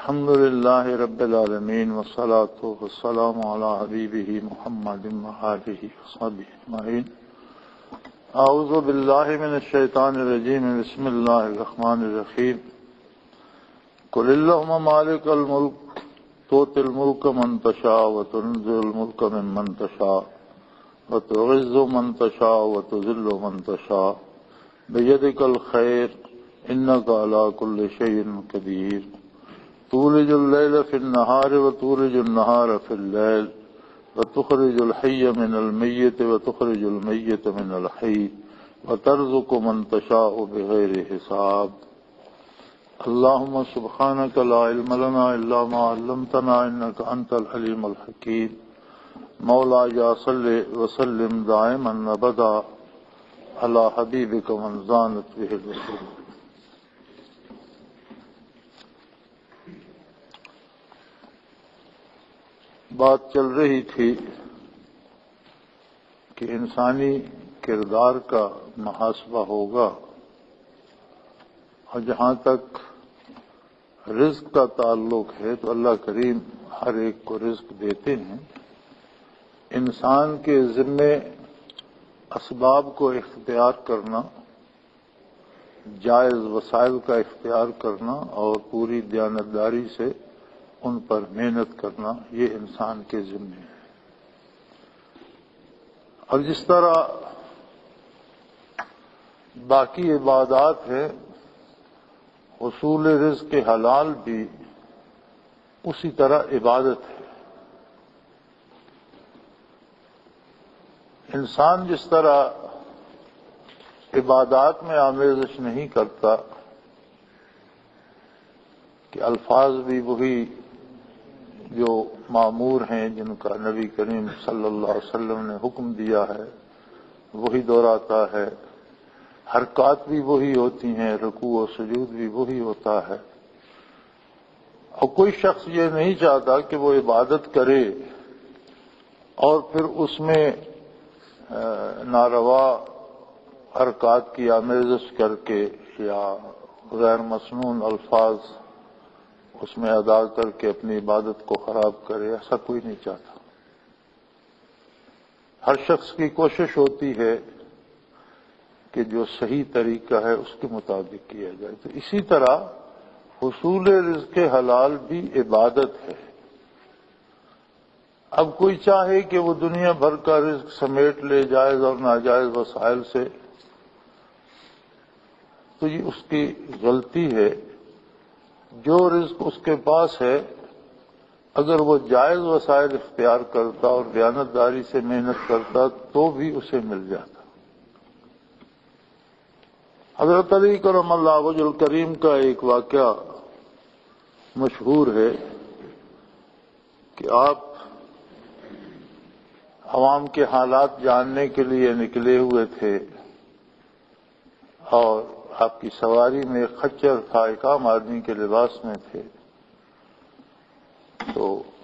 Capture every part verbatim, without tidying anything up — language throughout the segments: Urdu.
الحمد للہ رب العالمین والصلاة والسلام علی حبیبہ محمد وآلہ وصحبہ اجمعین۔ اعوذ باللہ من الشیطان الرجیم، بسم اللہ الرحمن الرحیم۔ قل اللہم مالک الملک تؤتی الملک من تشاء وتنزع الملک ممن تشاء وتعز من تشاء وتذل من تشاء بیدک الخیر انک علی کل شیء قدیر۔ تولج اللیل فی النہار وتولج النہار فی اللیل وتخرج الحی من المیت وتخرج المیت من الحی وترزق من تشاء بغیر حساب۔ اللہم سبحانک لا علم لنا الا ما علمتنا انک انت العلیم الحکیم۔ مولا یا صلی وسلم دائما ابدا علی حبیبک من زانت بہ الرسول۔ بات چل رہی تھی کہ انسانی کردار کا محاسبہ ہوگا، اور جہاں تک رزق کا تعلق ہے تو اللہ کریم ہر ایک کو رزق دیتے ہیں۔ انسان کے ذمے اسباب کو اختیار کرنا، جائز وسائل کا اختیار کرنا اور پوری دیانتداری سے ان پر محنت کرنا، یہ انسان کے ذمے ہے۔ اور جس طرح باقی عبادات ہیں، حصول رزق حلال بھی اسی طرح عبادت ہے۔ انسان جس طرح عبادات میں آمیزش نہیں کرتا کہ الفاظ بھی وہی جو معمور ہیں، جن کا نبی کریم صلی اللہ علیہ وسلم نے حکم دیا ہے، وہی دہراتا ہے، حرکات بھی وہی ہوتی ہیں، رکوع و سجود بھی وہی ہوتا ہے، اور کوئی شخص یہ نہیں چاہتا کہ وہ عبادت کرے اور پھر اس میں ناروا حرکات کی آمیزش کر کے یا غیر مسنون الفاظ اس میں ادا کر کے اپنی عبادت کو خراب کرے، ایسا کوئی نہیں چاہتا۔ ہر شخص کی کوشش ہوتی ہے کہ جو صحیح طریقہ ہے اس کے مطابق کیا جائے۔ تو اسی طرح حصول رزق حلال بھی عبادت ہے۔ اب کوئی چاہے کہ وہ دنیا بھر کا رزق سمیٹ لے جائز اور ناجائز وسائل سے، تو یہ اس کی غلطی ہے۔ جو رزق اس کے پاس ہے، اگر وہ جائز وسائل اختیار کرتا اور دیانتداری سے محنت کرتا تو بھی اسے مل جاتا۔ حضرت علی کرم اللہ وجہ الکریم کا ایک واقعہ مشہور ہے کہ آپ عوام کے حالات جاننے کے لیے نکلے ہوئے تھے، اور آپ کی سواری میں ایک خچر تھا، ایک عام آدمی کے لباس میں تھے۔ تو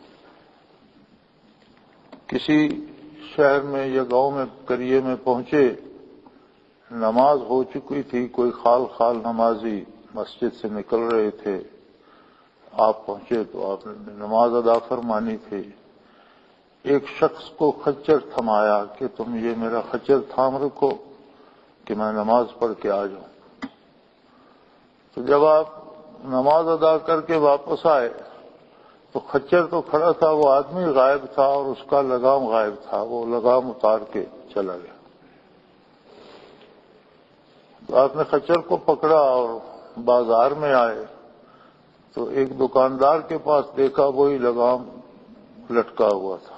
کسی شہر میں یا گاؤں میں قریے میں پہنچے، نماز ہو چکی تھی، کوئی خال خال نمازی مسجد سے نکل رہے تھے۔ آپ پہنچے تو آپ نے نماز ادا فرمانی تھی۔ ایک شخص کو خچر تھمایا کہ تم یہ میرا خچر تھام رکھو کہ میں نماز پڑھ کے آ جاؤں۔ تو جب آپ نماز ادا کر کے واپس آئے تو خچر تو کھڑا تھا، وہ آدمی غائب تھا اور اس کا لگام غائب تھا، وہ لگام اتار کے چلا گیا۔ تو آپ نے خچر کو پکڑا اور بازار میں آئے تو ایک دکاندار کے پاس دیکھا، وہی لگام لٹکا ہوا تھا۔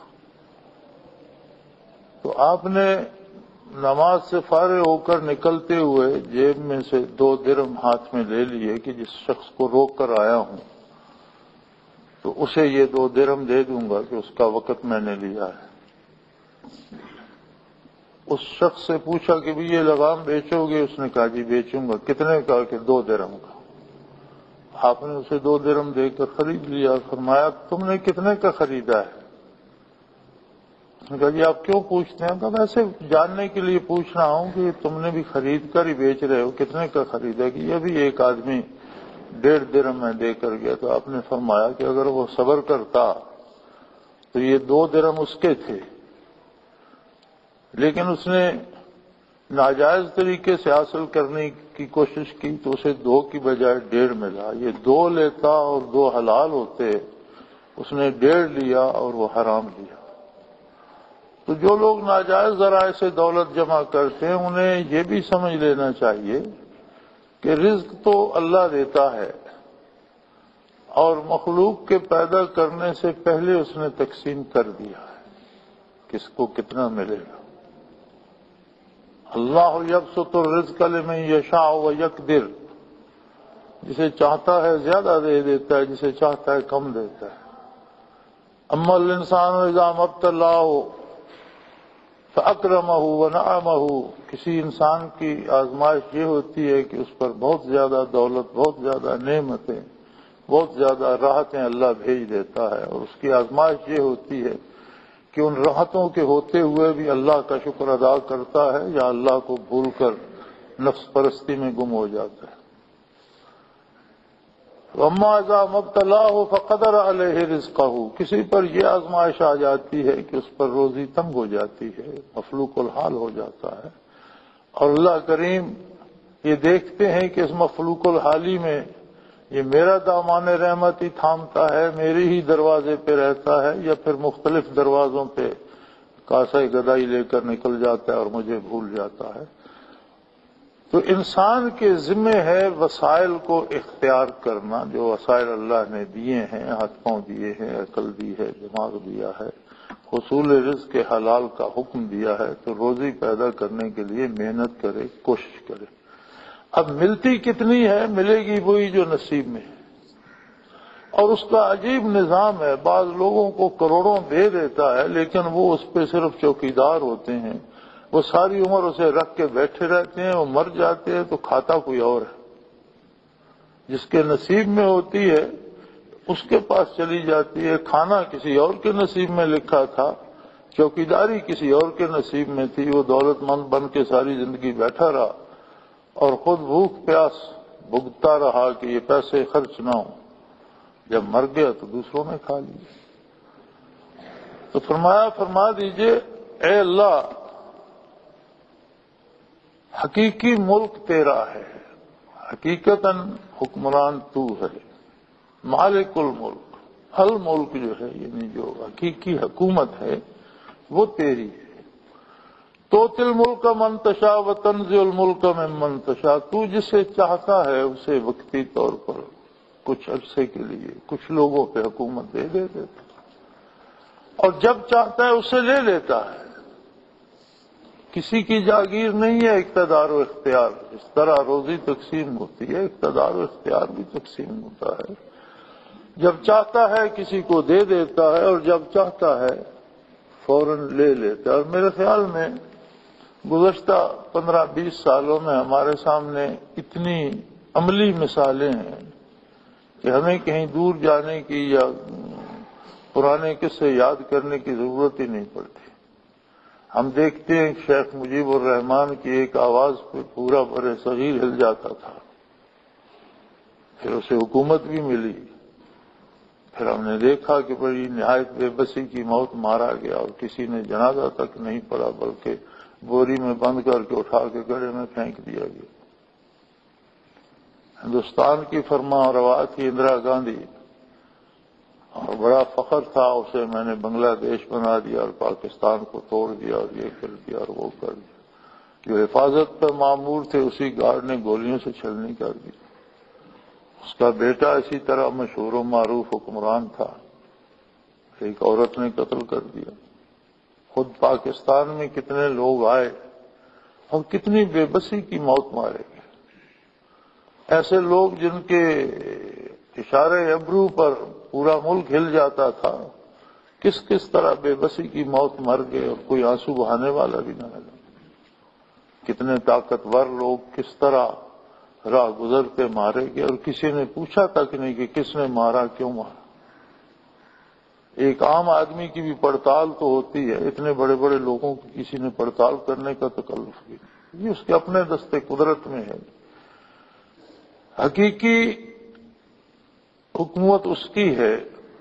تو آپ نے نماز سے فارغ ہو کر نکلتے ہوئے جیب میں سے دو درہم ہاتھ میں لے لیے کہ جس شخص کو روک کر آیا ہوں تو اسے یہ دو درہم دے دوں گا کہ اس کا وقت میں نے لیا ہے۔ اس شخص سے پوچھا کہ بھی یہ لگام بیچو گے؟ اس نے کہا جی بیچوں گا۔ کتنے کا؟ کہ دو درہم کا۔ آپ نے اسے دو درہم دے کر خرید لیا۔ فرمایا تم نے کتنے کا خریدا ہے؟ اس نے کہا جی آپ کیوں پوچھتے ہیں؟ کہا ویسے جاننے کے لیے پوچھ رہا ہوں کہ تم نے بھی خرید کر ہی بیچ رہے ہو، کتنے کا خریدا؟ کہ یہ بھی ایک آدمی ڈیڑھ درہم میں دے کر گیا تو آپ نے فرمایا کہ اگر وہ صبر کرتا تو یہ دو درہم اس کے تھے، لیکن اس نے ناجائز طریقے سے حاصل کرنے کی کوشش کی تو اسے دو کی بجائے ڈیڑھ ملا۔ یہ دو لیتا اور دو حلال ہوتے، اس نے ڈیڑھ لیا اور وہ حرام لیا۔ تو جو لوگ ناجائز ذرائع سے دولت جمع کرتے ہیں انہیں یہ بھی سمجھ لینا چاہیے کہ رزق تو اللہ دیتا ہے اور مخلوق کے پیدا کرنے سے پہلے اس نے تقسیم کر دیا ہے کس کو کتنا ملے گا۔ اللہ یبسط الرزق لمن یشاء ویقدر، جسے چاہتا ہے زیادہ دے دیتا ہے، جسے چاہتا ہے کم دیتا ہے۔ اما الانسان اذا ما ابتلاه فاکرمہ ونعمہ، کسی انسان کی آزمائش یہ ہوتی ہے کہ اس پر بہت زیادہ دولت، بہت زیادہ نعمتیں، بہت زیادہ راحتیں اللہ بھیج دیتا ہے، اور اس کی آزمائش یہ ہوتی ہے کہ ان راحتوں کے ہوتے ہوئے بھی اللہ کا شکر ادا کرتا ہے یا اللہ کو بھول کر نفس پرستی میں گم ہو جاتا ہے۔ وَأَمَّا إِذَا مَا ابْتَلَاهُ فَقَدَرَ عَلَيْهِ رِزْقَهُ، کسی پر یہ آزمائش آ جاتی ہے کہ اس پر روزی تنگ ہو جاتی ہے، مفلوق الحال ہو جاتا ہے، اور اللہ کریم یہ دیکھتے ہیں کہ اس مفلوق الحالی میں یہ میرا دامان رحمت ہی تھامتا ہے، میرے ہی دروازے پہ رہتا ہے، یا پھر مختلف دروازوں پہ کاسہ گدائی لے کر نکل جاتا ہے اور مجھے بھول جاتا ہے۔ تو انسان کے ذمہ ہے وسائل کو اختیار کرنا، جو وسائل اللہ نے دیے ہیں، ہاتھ پاؤں دیے ہیں، عقل دی ہے، دماغ دیا ہے، حصول رزق کے حلال کا حکم دیا ہے، تو روزی پیدا کرنے کے لیے محنت کرے، کوشش کرے۔ اب ملتی کتنی ہے؟ ملے گی وہی جو نصیب میں ہے، اور اس کا عجیب نظام ہے۔ بعض لوگوں کو کروڑوں دے دیتا ہے لیکن وہ اس پہ صرف چوکیدار ہوتے ہیں، وہ ساری عمر اسے رکھ کے بیٹھے رہتے ہیں، وہ مر جاتے ہیں تو کھاتا کوئی اور ہے۔ جس کے نصیب میں ہوتی ہے اس کے پاس چلی جاتی ہے، کھانا کسی اور کے نصیب میں لکھا تھا، چوکیداری کسی اور کے نصیب میں تھی، وہ دولت مند بن کے ساری زندگی بیٹھا رہا اور خود بھوک پیاس بھگتا رہا کہ یہ پیسے خرچ نہ ہوں، جب مر گیا تو دوسروں نے کھا لیے۔ تو فرمایا فرما دیجئے اے اللہ، حقیقی ملک تیرا ہے، حقیقتاً حکمران تو ہے، مالک الملک، الملک جو ہے یعنی جو حقیقی حکومت ہے وہ تیری ہے۔ تؤتی الملک من تشاء وتنزع الملک ممن تشاء، تو جسے چاہتا ہے اسے وقتی طور پر کچھ عرصے کے لیے کچھ لوگوں پہ حکومت دے دے دیتا، اور جب چاہتا ہے اسے لے لیتا ہے۔ کسی کی جاگیر نہیں ہے اقتدار و اختیار، اس طرح روزی تقسیم ہوتی ہے، اقتدار و اختیار بھی تقسیم ہوتا ہے۔ جب چاہتا ہے کسی کو دے دیتا ہے اور جب چاہتا ہے فوراً لے لیتا ہے۔ اور میرے خیال میں گزشتہ پندرہ بیس سالوں میں ہمارے سامنے اتنی عملی مثالیں ہیں کہ ہمیں کہیں دور جانے کی یا پرانے قصے یاد کرنے کی ضرورت ہی نہیں پڑتی۔ ہم دیکھتے ہیں شیخ مجیب الرحمان کی ایک آواز پہ پورا بر صغیر ہل جاتا تھا، پھر اسے حکومت بھی ملی، پھر ہم نے دیکھا کہ بڑی نہایت بے بسی کی موت مارا گیا اور کسی نے جنازہ تک نہیں پڑا بلکہ بوری میں بند کر کے اٹھا کے گڑھے میں پھینک دیا گیا۔ ہندوستان کی فرما روا تھی اندرا گاندھی، اور بڑا فخر تھا اسے میں نے بنگلہ دیش بنا دیا اور پاکستان کو توڑ دیا اور یہ کر دیا اور وہ کر دیا۔ جو حفاظت پر معمور تھے اسی گارڈ نے گولیوں سے چھلنی کر دی۔ اس کا بیٹا اسی طرح مشہور و معروف حکمران تھا، ایک عورت نے قتل کر دیا۔ خود پاکستان میں کتنے لوگ آئے اور کتنی بے بسی کی موت مارے گئے۔ ایسے لوگ جن کے اشارے ابرو پر پورا ملک ہل جاتا تھا، کس کس طرح بے بسی کی موت مر گئے اور کوئی آنسو بہانے والا بھی نہ ملا۔ کتنے طاقتور لوگ کس طرح راہ گزرتے مارے گئے اور کسی نے پوچھا تک نہیں کہ کس نے مارا، کیوں مارا۔ ایک عام آدمی کی بھی پڑتال تو ہوتی ہے، اتنے بڑے بڑے لوگوں کی کسی نے پڑتال کرنے کا تکلف بھی نہیں، یہ اس کے اپنے دستے قدرت میں ہے۔ حقیقی حکومت اس کی ہے،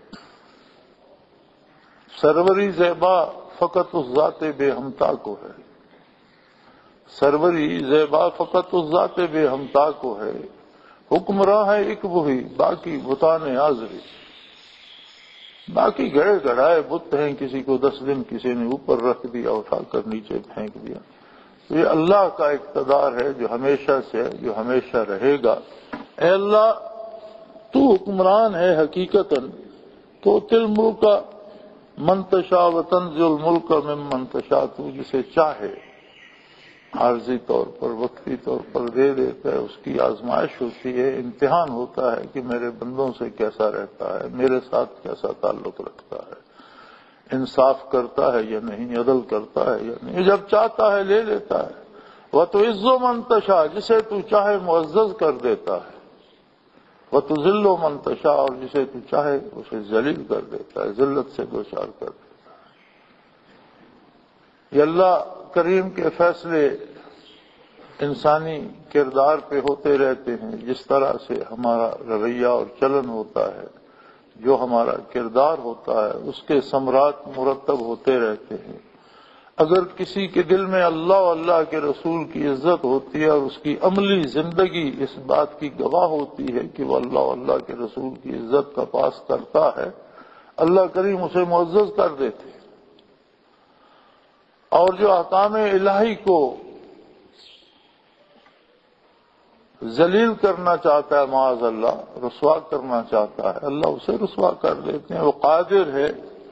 سروری زیبا فقط اس ذات بے ہمتا کو ہے، سروری زیبا فقط اس ذات بے ہمتا کو ہے، حکمراں ہے ایک وہی باقی بتان حاضری، باقی گڑے گڑائے بت ہیں، کسی کو دس دن کسی نے اوپر رکھ دیا اٹھا کر نیچے پھینک دیا، تو یہ اللہ کا اقتدار ہے جو ہمیشہ سے ہے، جو ہمیشہ رہے گا۔ اے اللہ تو حکمران ہے حقیقتاً، تو تل ملک کا منتشا و تنزل الملک من منتشا، تو جسے چاہے عارضی طور پر وقتی طور پر دے دیتا ہے، اس کی آزمائش ہوتی ہے، امتحان ہوتا ہے کہ میرے بندوں سے کیسا رہتا ہے، میرے ساتھ کیسا تعلق رکھتا ہے، انصاف کرتا ہے یا نہیں، عدل کرتا ہے یا نہیں، جب چاہتا ہے لے لیتا ہے۔ وَتُعِزُّ مَن تَشَاءُ، جسے تو چاہے معزز کر دیتا ہے، وَتُذِلُّ مَن تَشَاءُ، اور جسے تو چاہے اسے ذلیل کر دیتا ہے، ذلت سے دوچار کر دیتا ہے۔ یہ اللہ کریم کے فیصلے انسانی کردار پہ ہوتے رہتے ہیں، جس طرح سے ہمارا رویہ اور چلن ہوتا ہے، جو ہمارا کردار ہوتا ہے، اس کے ثمرات مرتب ہوتے رہتے ہیں۔ اگر کسی کے دل میں اللہ اور اللہ کے رسول کی عزت ہوتی ہے اور اس کی عملی زندگی اس بات کی گواہ ہوتی ہے کہ وہ اللہ اور اللہ کے رسول کی عزت کا پاس کرتا ہے، اللہ کریم اسے معزز کر دیتے ہیں۔ اور جو احکام الہی کو ذلیل کرنا چاہتا ہے، معاذ اللہ رسوا کرنا چاہتا ہے، اللہ اسے رسوا کر دیتے ہیں۔ وہ قادر ہے،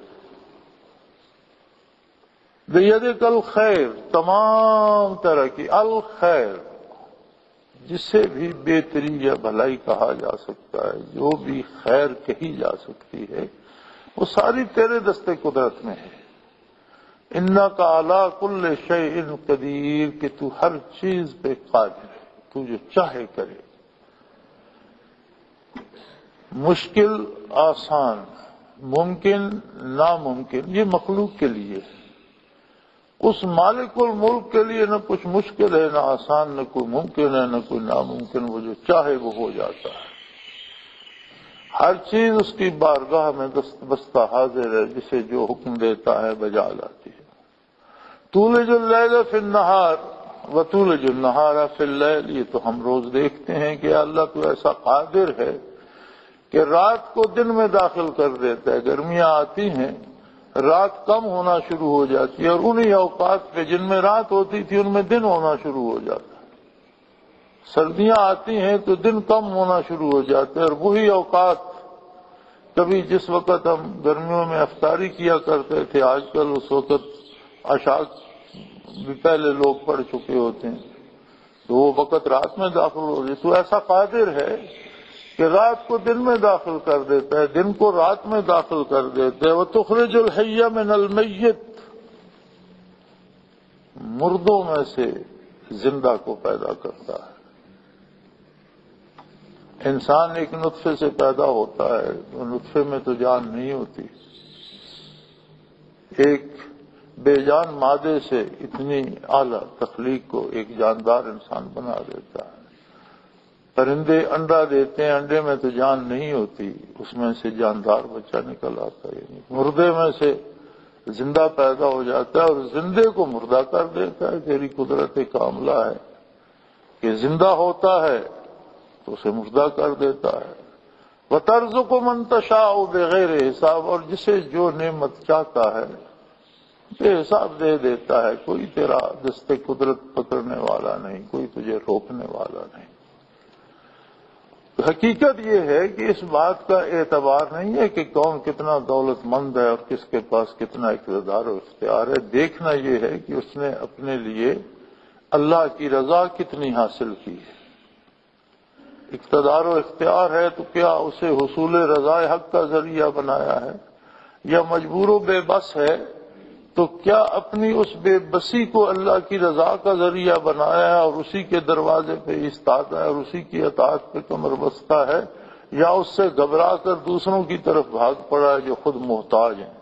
بیدک الخیر، تمام طرح کی الخیر، جسے بھی بہتری یا بھلائی کہا جا سکتا ہے، جو بھی خیر کہی جا سکتی ہے، وہ ساری تیرے دستے قدرت میں ہے۔ انک علی کل شیء قدیر، کہ تو ہر چیز پہ قادر ہے، تو جو چاہے کرے، مشکل آسان، ممکن ناممکن، یہ مخلوق کے لیے ہے۔ اس مالک الملک کے لیے نہ کچھ مشکل ہے، نہ آسان، نہ کوئی ممکن ہے، نہ کوئی ناممکن، وہ جو چاہے وہ ہو جاتا ہے۔ ہر چیز اس کی بارگاہ میں دست بستہ حاضر ہے، جسے جو حکم دیتا ہے بجا لاتی ہے۔ تولج اللیل فی النہار وتولج النہار فی اللیل، یہ تو ہم روز دیکھتے ہیں کہ اللہ تو ایسا قادر ہے کہ رات کو دن میں داخل کر دیتا ہے۔ گرمیاں آتی ہیں، رات کم ہونا شروع ہو جاتی ہے، اور انہی اوقات پہ جن میں رات ہوتی تھی ان میں دن ہونا شروع ہو جاتا ہے۔ سردیاں آتی ہیں تو دن کم ہونا شروع ہو جاتے ہیں، اور وہی اوقات کبھی جس وقت ہم گرمیوں میں افطاری کیا کرتے تھے، آج کل اس وقت عشاء بھی پہلے لوگ پڑھ چکے ہوتے ہیں، تو وہ وقت رات میں داخل ہو جائے۔ تو ایسا قادر ہے کہ رات کو دن میں داخل کر دیتا ہے، دن کو رات میں داخل کر دیتا ہے۔ وَتُخْرِجُ الْحَيَّ مِنَ الْمَيِّتِ، مردوں میں سے زندہ کو پیدا کرتا ہے۔ انسان ایک نطفے سے پیدا ہوتا ہے، وہ نطفے میں تو جان نہیں ہوتی، ایک بے جان مادے سے اتنی اعلیٰ تخلیق کو ایک جاندار انسان بنا دیتا ہے۔ پرندے انڈا دیتے ہیں، انڈے میں تو جان نہیں ہوتی، اس میں سے جاندار بچہ نکل آتا ہے، یعنی مردے میں سے زندہ پیدا ہو جاتا ہے، اور زندے کو مردہ کر دیتا ہے۔ تیری قدرت کاملہ ہے کہ زندہ ہوتا ہے تو اسے مردہ کر دیتا ہے۔ وَتَرْزُقُ مَن تَشَاءُ بِغَيْرِ حساب، اور جسے جو نعمت چاہتا ہے بے حساب دے دیتا ہے۔ کوئی تیرا دست قدرت پکڑنے والا نہیں، کوئی تجھے روکنے والا نہیں۔ حقیقت یہ ہے کہ اس بات کا اعتبار نہیں ہے کہ کون کتنا دولت مند ہے اور کس کے پاس کتنا اقتدار و اختیار ہے، دیکھنا یہ ہے کہ اس نے اپنے لیے اللہ کی رضا کتنی حاصل کی ہے۔ اقتدار و اختیار ہے تو کیا اسے حصول رضا حق کا ذریعہ بنایا ہے، یا مجبور و بے بس ہے تو کیا اپنی اس بے بسی کو اللہ کی رضا کا ذریعہ بنایا ہے اور اسی کے دروازے پہ ایستادہ ہے اور اسی کی اطاعت پہ کمر بستہ ہے، یا اس سے گھبرا کر دوسروں کی طرف بھاگ پڑا ہے جو خود محتاج ہیں،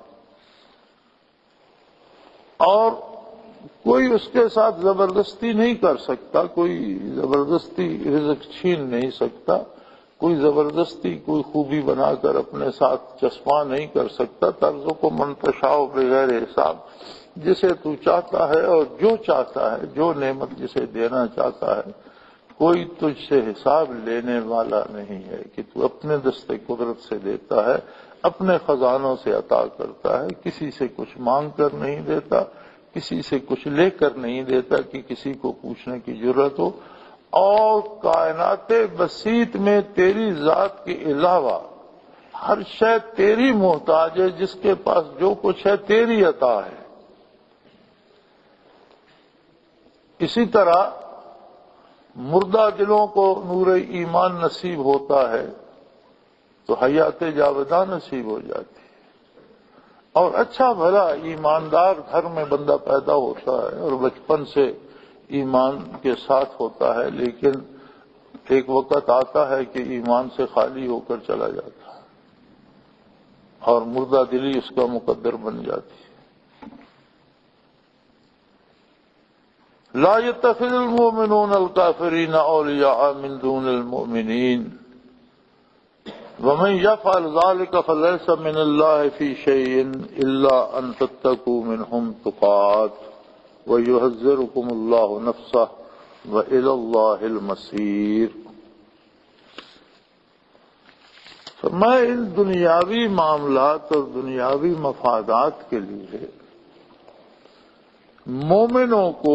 اور کوئی اس کے ساتھ زبردستی نہیں کر سکتا، کوئی زبردستی رزق چھین نہیں سکتا، کوئی زبردستی کوئی خوبی بنا کر اپنے ساتھ چسپاں نہیں کر سکتا. ترزق من تشاء بغیر حساب، جسے تو چاہتا ہے اور جو چاہتا ہے، جو نعمت جسے دینا چاہتا ہے، کوئی تجھ سے حساب لینے والا نہیں ہے کہ تو اپنے دست قدرت سے دیتا ہے، اپنے خزانوں سے عطا کرتا ہے، کسی سے کچھ مانگ کر نہیں دیتا، کسی سے کچھ لے کر نہیں دیتا کہ کسی کو پوچھنے کی ضرورت ہو. اور کائنات بسیط میں تیری ذات کے علاوہ ہر شے تیری محتاج ہے، جس کے پاس جو کچھ ہے تیری عطا ہے. اسی طرح مردہ دلوں کو نور ایمان نصیب ہوتا ہے تو حیات جاوداں نصیب ہو جاتی ہے. اور اچھا بھلا ایماندار گھر میں بندہ پیدا ہوتا ہے اور بچپن سے ایمان کے ساتھ ہوتا ہے، لیکن ایک وقت آتا ہے کہ ایمان سے خالی ہو کر چلا جاتا ہے اور مردہ دلی اس کا مقدر بن جاتی ہے. لا يتخذ المؤمنون الكافرين اولیاء من دون المؤمنین ومن يفعل ذلك فليس من الله في شيء الا ان تتقوا منهم تقات ويحذركم الله نفسه وإلى الله المصير. فرمایا ان دنیاوی معاملات اور دنیاوی مفادات کے لیے مومنوں کو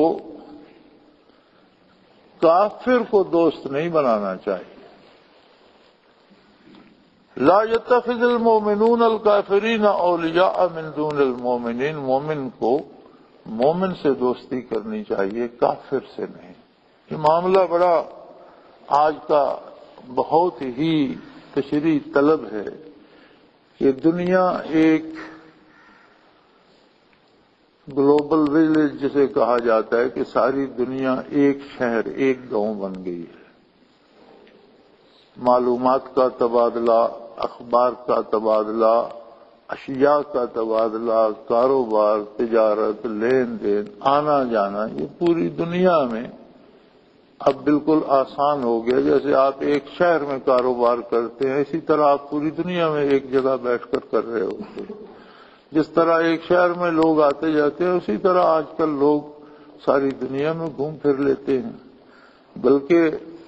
کافر کو دوست نہیں بنانا چاہیے. لا يتخذ المؤمنون الكافرين اولیاء من دون المؤمنین، مومن کو مومن سے دوستی کرنی چاہیے، کافر سے نہیں. یہ معاملہ بڑا آج کا بہت ہی تشریح طلب ہے کہ دنیا ایک گلوبل ویلیج جسے کہا جاتا ہے کہ ساری دنیا ایک شہر ایک گاؤں بن گئی ہے. معلومات کا تبادلہ، اخبار کا تبادلہ، اشیاء کا تبادلہ، کاروبار، تجارت، لین دین، آنا جانا، یہ پوری دنیا میں اب بالکل آسان ہو گیا. جیسے آپ ایک شہر میں کاروبار کرتے ہیں، اسی طرح آپ پوری دنیا میں ایک جگہ بیٹھ کر کر رہے ہوتے ہیں. جس طرح ایک شہر میں لوگ آتے جاتے ہیں، اسی طرح آج کل لوگ ساری دنیا میں گھوم پھر لیتے ہیں. بلکہ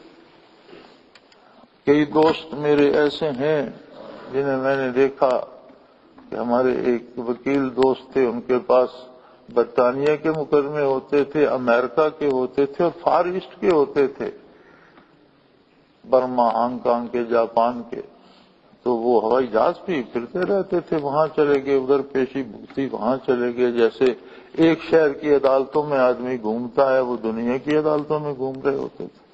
کئی دوست میرے ایسے ہیں جنہیں میں نے دیکھا کہ ہمارے ایک وکیل دوست تھے، ان کے پاس برطانیہ کے مقدمے ہوتے تھے، امریکہ کے ہوتے تھے اور فار ایسٹ کے ہوتے تھے، برما، ہانگ کانگ کے، جاپان کے. تو وہ ہوائی جہاز بھی پھرتے رہتے تھے، وہاں چلے گئے، ادھر پیشی بھگتی، وہاں چلے گئے. جیسے ایک شہر کی عدالتوں میں آدمی گھومتا ہے، وہ دنیا کی عدالتوں میں گھوم رہے ہوتے تھے.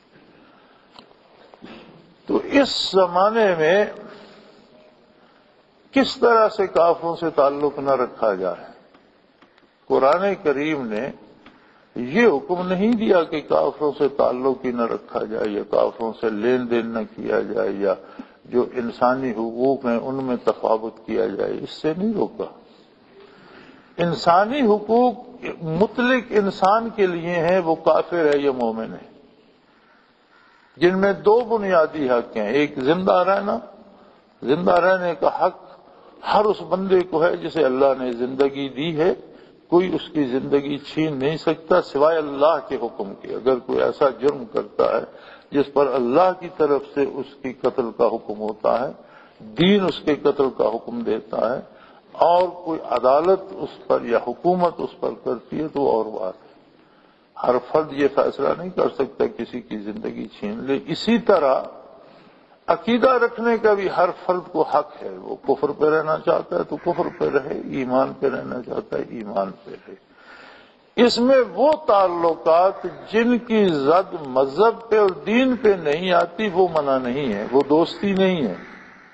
تو اس زمانے میں کس طرح سے کافروں سے تعلق نہ رکھا جائے؟ قرآن کریم نے یہ حکم نہیں دیا کہ کافروں سے تعلق ہی نہ رکھا جائے یا کافروں سے لین دین نہ کیا جائے یا جو انسانی حقوق ہیں ان میں تفاوت کیا جائے، اس سے نہیں روکا. انسانی حقوق مطلق انسان کے لیے ہیں، وہ کافر ہے یا مومن ہے، جن میں دو بنیادی حق ہیں. ایک زندہ رہنا، زندہ رہنے کا حق ہر اس بندے کو ہے جسے اللہ نے زندگی دی ہے، کوئی اس کی زندگی چھین نہیں سکتا سوائے اللہ کے حکم کے. اگر کوئی ایسا جرم کرتا ہے جس پر اللہ کی طرف سے اس کی قتل کا حکم ہوتا ہے، دین اس کے قتل کا حکم دیتا ہے، اور کوئی عدالت اس پر یا حکومت اس پر کرتی ہے تو اور بات ہے. ہر فرد یہ فیصلہ نہیں کر سکتا کسی کی زندگی چھین لے. اسی طرح عقیدہ رکھنے کا بھی ہر فرد کو حق ہے. وہ کفر پہ رہنا چاہتا ہے تو کفر پہ رہے، ایمان پہ رہنا چاہتا ہے ایمان پہ رہے. اس میں وہ تعلقات جن کی زد مذہب پہ اور دین پہ نہیں آتی وہ منع نہیں ہے، وہ دوستی نہیں ہے.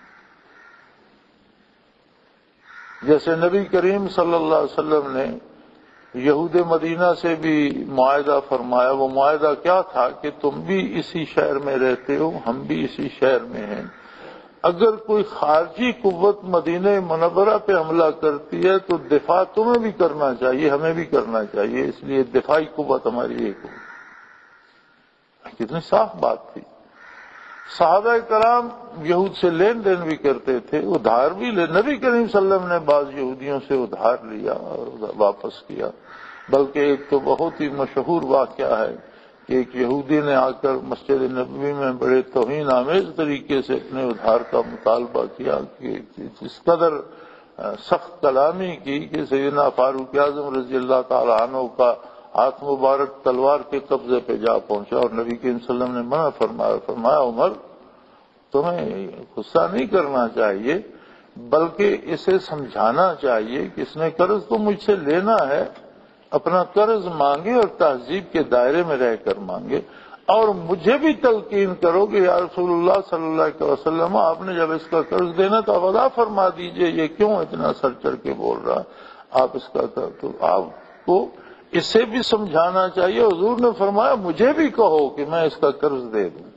جیسے نبی کریم صلی اللہ علیہ وسلم نے یہود مدینہ سے بھی معاہدہ فرمایا. وہ معاہدہ کیا تھا کہ تم بھی اسی شہر میں رہتے ہو، ہم بھی اسی شہر میں ہیں. اگر کوئی خارجی قوت مدینہ منورہ پہ حملہ کرتی ہے تو دفاع تمہیں بھی کرنا چاہیے، ہمیں بھی کرنا چاہیے، اس لیے دفاعی قوت ہماری ایک ہو. کتنی صاف بات تھی. صحابہ کرام یہود سے لین دین بھی کرتے تھے، ادھار بھی لے، نبی کریم صلی اللہ علیہ وسلم نے بعض یہودیوں سے ادھار لیا اور واپس کیا۔ بلکہ ایک تو بہت ہی مشہور واقعہ ہے کہ ایک یہودی نے آ کر مسجد نبوی میں بڑے توہین آمیز طریقے سے اپنے ادھار کا مطالبہ کیا کہ اس قدر سخت کلامی کی کہ سیدنا فاروق اعظم رضی اللہ تعالی عنہ کا ہاتھ مبارک تلوار کے قبضے پہ جا پہنچا، اور نبی کریم صلی اللہ علیہ وسلم نے منع فرمایا فرمایا عمر تمہیں غصہ نہیں کرنا چاہیے، بلکہ اسے سمجھانا چاہیے کہ اس نے قرض تو مجھ سے لینا ہے، اپنا قرض مانگے اور تہذیب کے دائرے میں رہ کر مانگے، اور مجھے بھی تلقین کرو کہ یا رسول اللہ صلی اللہ علیہ وسلم آپ نے جب اس کا قرض دینا تو ادا فرما دیجئے، یہ کیوں اتنا سر چڑھ کے بول رہا آپ اس کا تو آپ کو اسے بھی سمجھانا چاہیے۔ حضور نے فرمایا مجھے بھی کہو کہ میں اس کا قرض دے دوں۔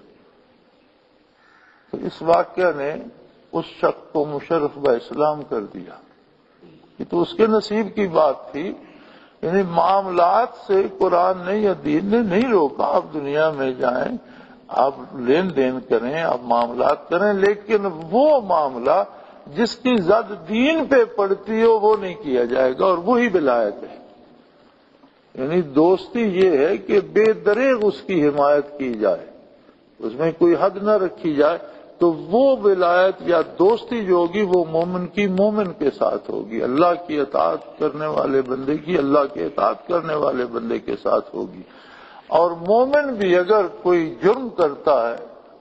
تو اس واقعہ نے اس شخص کو مشرف با اسلام کر دیا، یہ تو اس کے نصیب کی بات تھی۔ یعنی معاملات سے قرآن نے یا دین نے نہیں روکا، آپ دنیا میں جائیں، آپ لین دین کریں، آپ معاملات کریں، لیکن وہ معاملہ جس کی زد دین پہ پڑتی ہو وہ نہیں کیا جائے گا، اور وہی ولایت ہے۔ یعنی دوستی یہ ہے کہ بے دریغ اس کی حمایت کی جائے، اس میں کوئی حد نہ رکھی جائے، تو وہ ولایت یا دوستی جو ہوگی وہ مومن کی مومن کے ساتھ ہوگی، اللہ کی اطاعت کرنے والے بندے کی اللہ کی اطاعت کرنے والے بندے کے ساتھ ہوگی۔ اور مومن بھی اگر کوئی جرم کرتا ہے،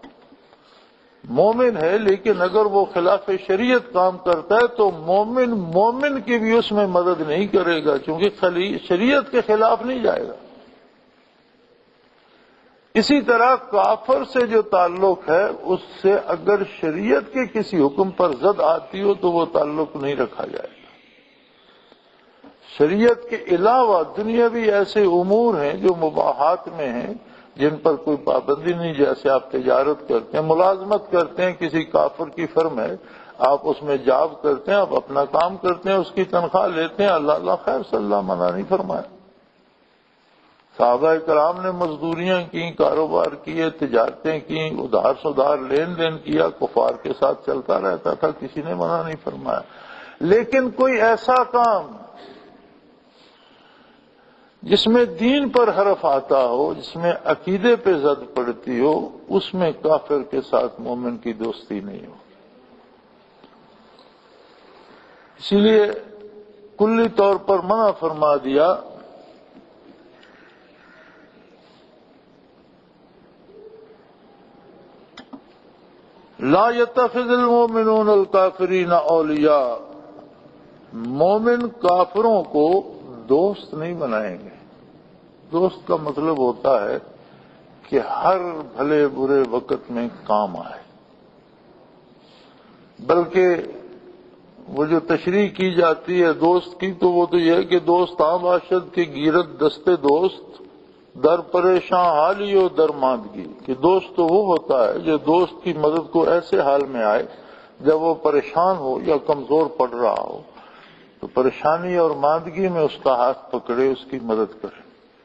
مومن ہے لیکن اگر وہ خلاف شریعت کام کرتا ہے تو مومن مومن کی بھی اس میں مدد نہیں کرے گا، کیونکہ شریعت کے خلاف نہیں جائے گا۔ اسی طرح کافر سے جو تعلق ہے اس سے اگر شریعت کے کسی حکم پر زد آتی ہو تو وہ تعلق نہیں رکھا جائے گا۔ شریعت کے علاوہ دنیاوی ایسے امور ہیں جو مباحات میں ہیں جن پر کوئی پابندی نہیں، جیسے آپ تجارت کرتے ہیں، ملازمت کرتے ہیں، کسی کافر کی فرم ہے، آپ اس میں جاب کرتے ہیں، آپ اپنا کام کرتے ہیں، اس کی تنخواہ لیتے ہیں، اللہ اللہ خیر صلی اللہ منع نہیں فرمایا۔ صحابہ کرام نے مزدوریاں کی، کاروبار کیے، تجارتیں کی، ادھار سدھار لین دین کیا، کفار کے ساتھ چلتا رہتا تھا، کسی نے منع نہیں فرمایا۔ لیکن کوئی ایسا کام جس میں دین پر حرف آتا ہو، جس میں عقیدے پہ زد پڑتی ہو، اس میں کافر کے ساتھ مومن کی دوستی نہیں ہو۔ اسی لیے کلی طور پر منع فرما دیا۔ لا يتخذ المؤمنون الكافرين اولیاء، مومن کافروں کو دوست نہیں بنائیں گے۔ دوست کا مطلب ہوتا ہے کہ ہر بھلے برے وقت میں کام آئے، بلکہ وہ جو تشریح کی جاتی ہے دوست کی تو وہ تو یہ ہے کہ دوست عام باشد کی گیرت دستے دوست در پریشاں حالی و در ماندگی، کہ دوست تو وہ ہوتا ہے جو دوست کی مدد کو ایسے حال میں آئے جب وہ پریشان ہو یا کمزور پڑ رہا ہو تو پریشانی اور ماندگی میں اس کا ہاتھ پکڑے، اس کی مدد کرے۔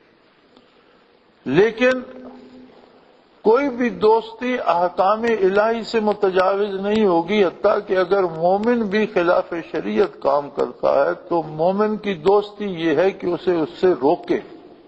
لیکن کوئی بھی دوستی احکام الہی سے متجاوز نہیں ہوگی، حتیٰ کہ اگر مومن بھی خلاف شریعت کام کرتا ہے تو مومن کی دوستی یہ ہے کہ اسے اس سے روکے۔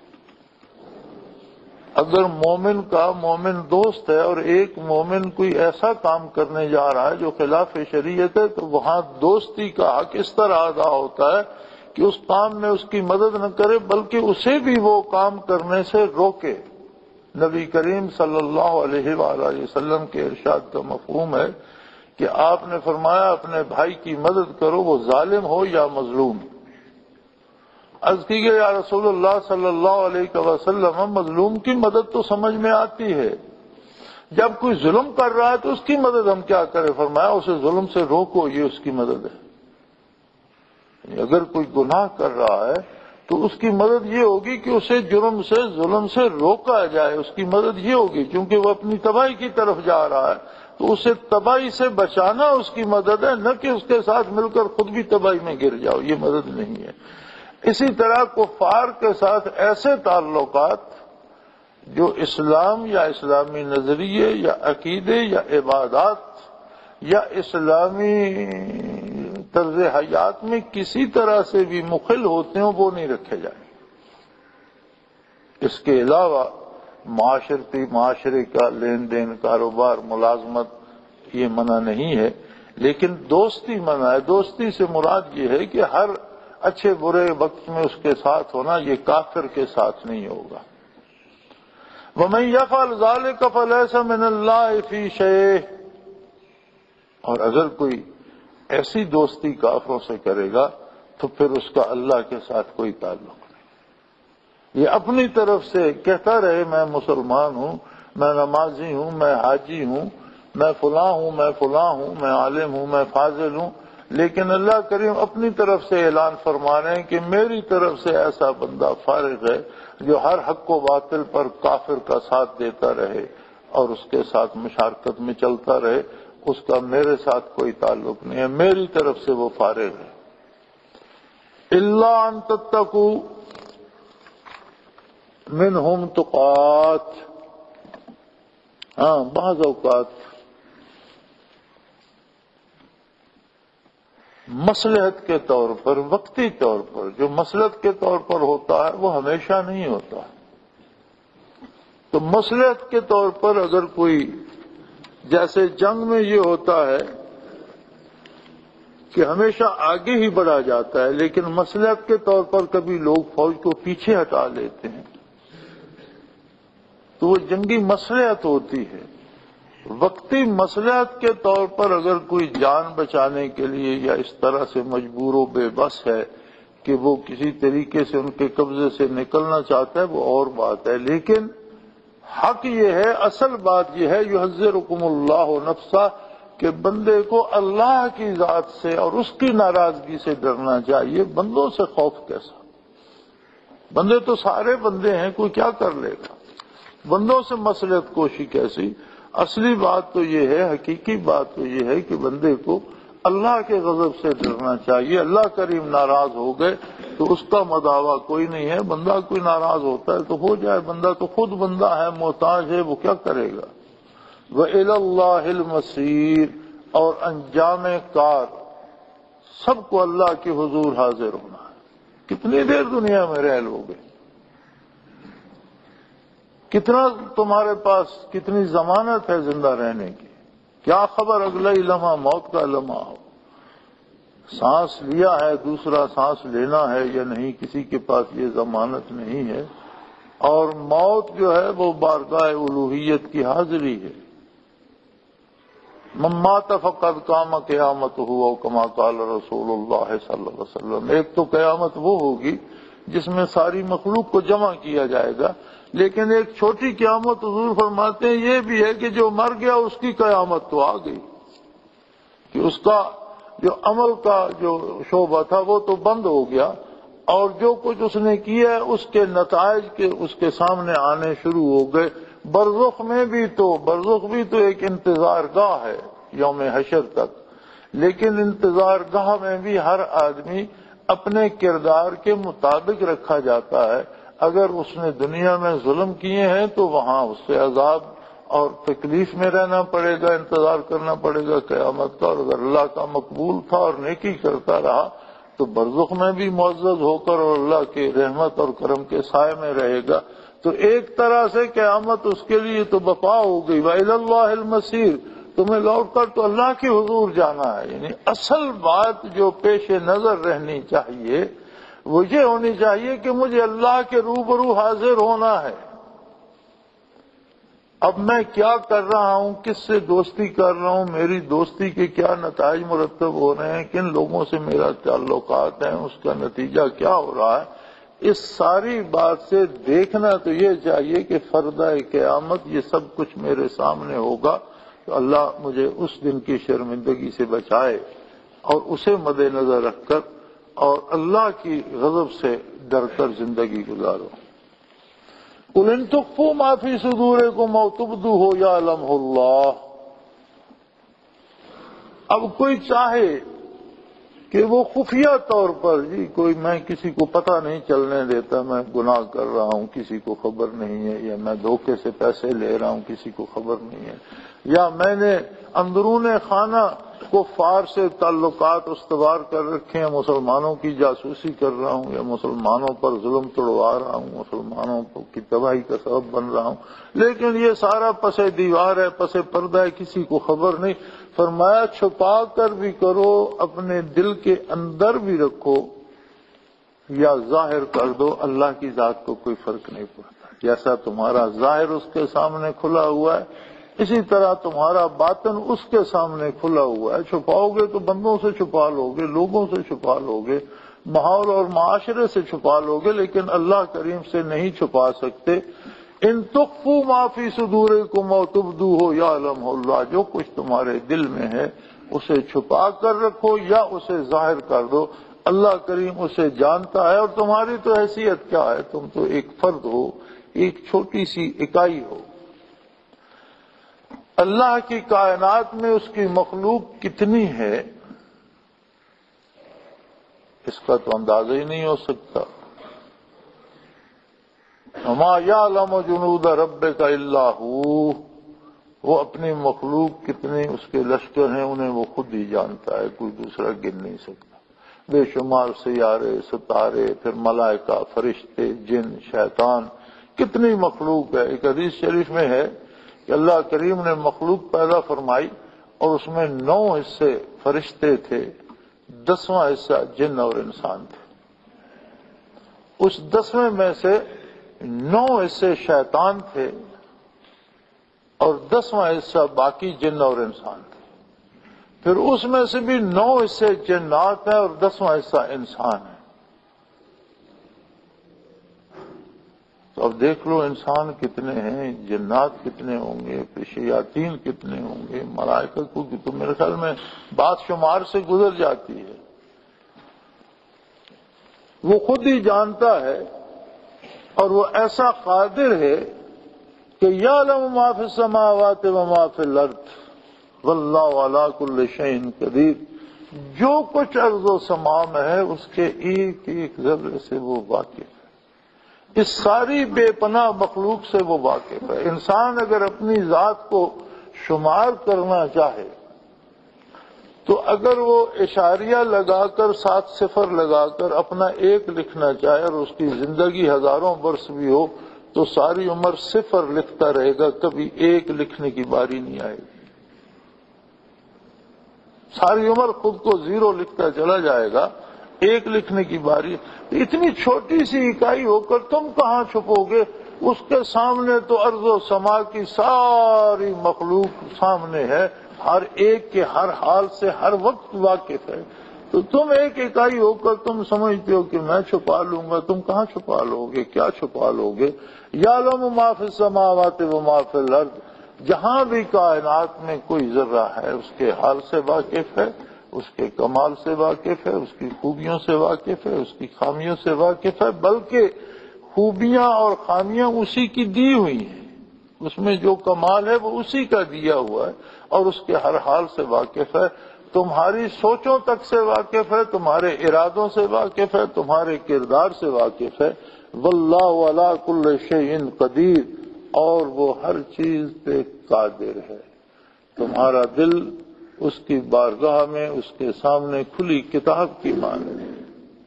اگر مومن کا مومن دوست ہے اور ایک مومن کوئی ایسا کام کرنے جا رہا ہے جو خلاف شریعت ہے تو وہاں دوستی کا حق اس طرح ادا ہوتا ہے کہ اس کام میں اس کی مدد نہ کرے بلکہ اسے بھی وہ کام کرنے سے روکے۔ نبی کریم صلی اللہ علیہ وآلہ وسلم کے ارشاد کا مفہوم ہے کہ آپ نے فرمایا اپنے بھائی کی مدد کرو، وہ ظالم ہو یا مظلوم۔ عرض کی گئی یا رسول اللہ صلی اللہ علیہ وسلم، مظلوم کی مدد تو سمجھ میں آتی ہے، جب کوئی ظلم کر رہا ہے تو اس کی مدد ہم کیا کریں؟ فرمایا اسے ظلم سے روکو، یہ اس کی مدد ہے۔ اگر کوئی گناہ کر رہا ہے تو اس کی مدد یہ ہوگی کہ اسے جرم سے ظلم سے روکا جائے، اس کی مدد یہ ہوگی کیونکہ وہ اپنی تباہی کی طرف جا رہا ہے تو اسے تباہی سے بچانا اس کی مدد ہے، نہ کہ اس کے ساتھ مل کر خود بھی تباہی میں گر جاؤ، یہ مدد نہیں ہے۔ اسی طرح کفار کے ساتھ ایسے تعلقات جو اسلام یا اسلامی نظریے یا عقیدے یا عبادات یا اسلامی طرز حیات میں کسی طرح سے بھی مخل ہوتے ہیں وہ نہیں رکھے جائیں۔ اس کے علاوہ معاشرتی معاشرے کا لین دین، کاروبار، ملازمت یہ منع نہیں ہے، لیکن دوستی منع ہے۔ دوستی سے مراد یہ ہے کہ ہر اچھے برے وقت میں اس کے ساتھ ہونا، یہ کافر کے ساتھ نہیں ہوگا۔ وَمَن يَفْعَلْ ذَلِكَ فَلَيْسَ مِنَ اللَّهِ فِي شَيْءٍ، اور اگر کوئی ایسی دوستی کافروں سے کرے گا تو پھر اس کا اللہ کے ساتھ کوئی تعلق نہیں۔ یہ اپنی طرف سے کہتا رہے میں مسلمان ہوں، میں نمازی ہوں، میں حاجی ہوں، میں فلاں ہوں، میں فلاں ہوں، میں عالم ہوں، میں فاضل ہوں، لیکن اللہ کریم اپنی طرف سے اعلان فرما رہے ہیں کہ میری طرف سے ایسا بندہ فارغ ہے جو ہر حق و باطل پر کافر کا ساتھ دیتا رہے اور اس کے ساتھ مشارکت میں چلتا رہے، اس کا میرے ساتھ کوئی تعلق نہیں ہے، میری طرف سے وہ فارغ ہے۔ الا ان تتقوا منہم تقات، ہاں بعض اوقات مصلحت کے طور پر، وقتی طور پر، جو مصلحت کے طور پر ہوتا ہے وہ ہمیشہ نہیں ہوتا۔ تو مصلحت کے طور پر اگر کوئی، جیسے جنگ میں یہ ہوتا ہے کہ ہمیشہ آگے ہی بڑھا جاتا ہے، لیکن مصلحت کے طور پر کبھی لوگ فوج کو پیچھے ہٹا لیتے ہیں، تو وہ جنگی مصلحت ہوتی ہے۔ وقتی مصلحت کے طور پر اگر کوئی جان بچانے کے لیے یا اس طرح سے مجبور و بے بس ہے کہ وہ کسی طریقے سے ان کے قبضے سے نکلنا چاہتا ہے، وہ اور بات ہے، لیکن حق یہ ہے، اصل بات یہ ہے یحذرکم اللہ نفسہ، کہ بندے کو اللہ کی ذات سے اور اس کی ناراضگی سے ڈرنا چاہیے۔ بندوں سے خوف کیسا؟ بندے تو سارے بندے ہیں، کوئی کیا کر لے گا؟ بندوں سے مصلحت کوشی کیسی؟ اصلی بات تو یہ ہے، حقیقی بات تو یہ ہے کہ بندے کو اللہ کے غضب سے ڈرنا چاہیے۔ اللہ کریم ناراض ہو گئے تو اس کا مداوع کوئی نہیں ہے، بندہ کوئی ناراض ہوتا ہے تو ہو جائے، بندہ تو خود بندہ ہے، محتاج ہے، وہ کیا کرے گا؟ وَإِلَى اللَّهِ الْمَصِيرُ، اور انجام کار سب کو اللہ کے حضور حاضر ہونا ہے۔ کتنی دیر دنیا میں رہ لو گے؟ کتنا تمہارے پاس کتنی ضمانت ہے زندہ رہنے کی؟ کیا خبر اگلا ہی لمحہ موت کا لمحہ ہو؟ سانس لیا ہے، دوسرا سانس لینا ہے یا نہیں، کسی کے پاس یہ ضمانت نہیں ہے۔ اور موت جو ہے وہ بارگاہ الوہیت کی حاضری ہے۔ من مات فقد قام قیامت ہوا کما قال رسول اللہ صلی اللہ علیہ وسلم۔ ایک تو قیامت وہ ہوگی جس میں ساری مخلوق کو جمع کیا جائے گا، لیکن ایک چھوٹی قیامت حضور فرماتے ہیں یہ بھی ہے کہ جو مر گیا اس کی قیامت تو آ گئی، کہ اس کا جو عمل کا جو شعبہ تھا وہ تو بند ہو گیا، اور جو کچھ اس نے کیا ہے اس کے نتائج کے اس کے سامنے آنے شروع ہو گئے۔ برزخ میں بھی تو برزخ بھی تو ایک انتظار گاہ ہے یوم حشر تک، لیکن انتظار گاہ میں بھی ہر آدمی اپنے کردار کے مطابق رکھا جاتا ہے۔ اگر اس نے دنیا میں ظلم کیے ہیں تو وہاں اس سے عذاب اور تکلیف میں رہنا پڑے گا، انتظار کرنا پڑے گا قیامت کا، اور اگر اللہ کا مقبول تھا اور نیکی کرتا رہا تو برزخ میں بھی معزز ہو کر اور اللہ کے رحمت اور کرم کے سائے میں رہے گا۔ تو ایک طرح سے قیامت اس کے لیے تو بپا ہو گئی۔ وَإِلَى اللَّهِ الْمَصِيرُ، تمہیں لوٹ کر تو اللہ کے حضور جانا ہے۔ یعنی اصل بات جو پیش نظر رہنی چاہیے وہ یہ ہونی چاہیے کہ مجھے اللہ کے روبرو حاضر ہونا ہے۔ اب میں کیا کر رہا ہوں، کس سے دوستی کر رہا ہوں، میری دوستی کے کیا نتائج مرتب ہو رہے ہیں، کن لوگوں سے میرا تعلقات ہیں، اس کا نتیجہ کیا ہو رہا ہے، اس ساری بات سے دیکھنا تو یہ چاہیے کہ فردہ قیامت یہ سب کچھ میرے سامنے ہوگا، تو اللہ مجھے اس دن کی شرمندگی سے بچائے اور اسے مد نظر رکھ کر اور اللہ کی غضب سے ڈر کر زندگی گزارو۔ قُلْ إِن تُخْفُوا مَا فِي صُدُورِكُمْ أَوْ تُبْدُوهُ يَعْلَمْهُ اللَّهُ۔ اب کوئی چاہے کہ وہ خفیہ طور پر جی کوئی میں کسی کو پتہ نہیں چلنے دیتا میں گناہ کر رہا ہوں، کسی کو خبر نہیں ہے، یا میں دھوکے سے پیسے لے رہا ہوں کسی کو خبر نہیں ہے، یا میں نے اندرون خانہ کفار سے تعلقات استوار کر رکھے ہیں، مسلمانوں کی جاسوسی کر رہا ہوں، یا مسلمانوں پر ظلم توڑوا رہا ہوں، مسلمانوں کی تباہی کا سبب بن رہا ہوں، لیکن یہ سارا پس دیوار ہے، پس پردہ ہے، کسی کو خبر نہیں۔ فرمایا چھپا کر بھی کرو، اپنے دل کے اندر بھی رکھو، یا ظاہر کر دو، اللہ کی ذات کو کوئی فرق نہیں پڑتا۔ جیسا تمہارا ظاہر اس کے سامنے کھلا ہوا ہے، اسی طرح تمہارا باطن اس کے سامنے کھلا ہوا ہے۔ چھپاؤ گے تو بندوں سے چھپا لو گے، لوگوں سے چھپا لو گے، ماحول اور معاشرے سے چھپا لو گے، لیکن اللہ کریم سے نہیں چھپا سکتے۔ ان تخفوا ما فی صدورکم او تبدوہ یعلمہ اللہ، جو کچھ تمہارے دل میں ہے اسے چھپا کر رکھو یا اسے ظاہر کر دو، اللہ کریم اسے جانتا ہے۔ اور تمہاری تو حیثیت کیا ہے، تم تو ایک فرد ہو، ایک چھوٹی سی اکائی ہو۔ اللہ کی کائنات میں اس کی مخلوق کتنی ہے اس کا تو اندازہ ہی نہیں ہو سکتا۔ وما یعلم جنود ربک الا ہو، وہ اپنی مخلوق کتنے اس کے لشکر ہیں انہیں وہ خود ہی جانتا ہے، کوئی دوسرا گن نہیں سکتا۔ بے شمار سیارے، ستارے، پھر ملائکہ، فرشتے، جن، شیطان، کتنی مخلوق ہے۔ ایک حدیث شریف میں ہے کہ اللہ کریم نے مخلوق پیدا فرمائی اور اس میں نو حصے فرشتے تھے، دسواں حصہ جن اور انسان تھے۔ اس دسویں میں سے نو حصے شیطان تھے اور دسواں حصہ باقی جن اور انسان تھے۔ پھر اس میں سے بھی نو حصے جنات ہیں اور دسواں حصہ انسان ہے۔ تو اب دیکھ لو انسان کتنے ہیں، جنات کتنے ہوں گے، پھر شیاطین کتنے ہوں گے، ملائکہ کو تو میرے خیال میں بات شمار سے گزر جاتی ہے۔ وہ خود ہی جانتا ہے اور وہ ایسا قادر ہے کہ یعلم ما فی السماوات و ما فی الارض واللہ علی کل شیء قدیر، جو کچھ ارض و سما میں ہے اس کے ایک ایک ذرے سے وہ واقف ہے، اس ساری بے پناہ مخلوق سے وہ واقف ہے۔ انسان اگر اپنی ذات کو شمار کرنا چاہے تو اگر وہ اشاریہ لگا کر سات صفر لگا کر اپنا ایک لکھنا چاہے اور اس کی زندگی ہزاروں برس بھی ہو تو ساری عمر صفر لکھتا رہے گا، کبھی ایک لکھنے کی باری نہیں آئے گی۔ ساری عمر خود کو زیرو لکھتا چلا جائے گا، ایک لکھنے کی باری۔ اتنی چھوٹی سی اکائی ہو کر تم کہاں چھپو گے؟ اس کے سامنے تو ارض و سما کی ساری مخلوق سامنے ہے، ہر ایک کے ہر حال سے ہر وقت واقف ہے۔ تو تم ایک اکائی ہو کر تم سمجھتے ہو کہ میں چھپا لوں گا، تم کہاں چھپا لو گے، کیا چھپا لو گے؟ یعلم ما فی السماوات و ما فی الارض، جہاں بھی کائنات میں کوئی ذرہ ہے اس کے حال سے واقف ہے، اس کے کمال سے واقف ہے، اس کی خوبیوں سے واقف ہے، اس کی خامیوں سے واقف ہے، بلکہ خوبیاں اور خامیاں اسی کی دی ہوئی ہیں، اس میں جو کمال ہے وہ اسی کا دیا ہوا ہے اور اس کے ہر حال سے واقف ہے، تمہاری سوچوں تک سے واقف ہے، تمہارے ارادوں سے واقف ہے، تمہارے کردار سے واقف ہے۔ واللہ علی کل شیء قدیر، اور وہ ہر چیز پہ قادر ہے۔ تمہارا دل اس کی بارگاہ میں اس کے سامنے کھلی کتاب کی مانند ہے۔